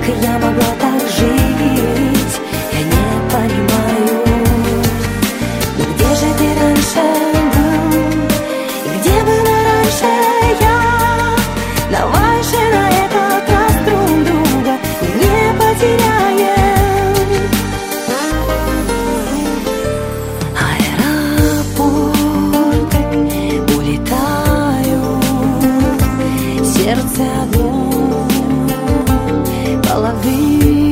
как я могла так жить, я не понимаю. Но где же ты раньше был? И где была раньше я? Давай же на этот раз друг друга не потеряем. Аэропорт, улетаю, сердце одно, половину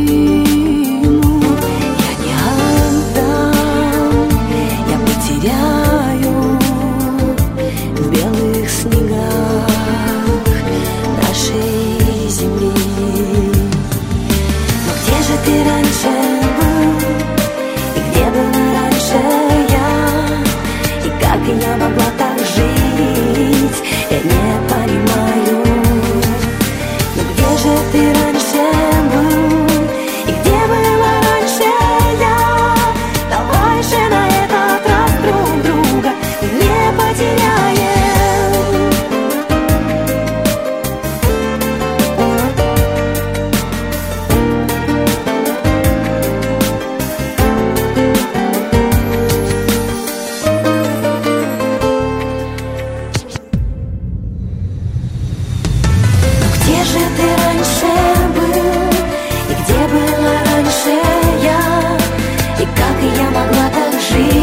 я не отдам, я потеряю в белых снегах нашей земли. Но где же ты раньше был? И где была раньше я? И как я могла так жить? Я не понимаю.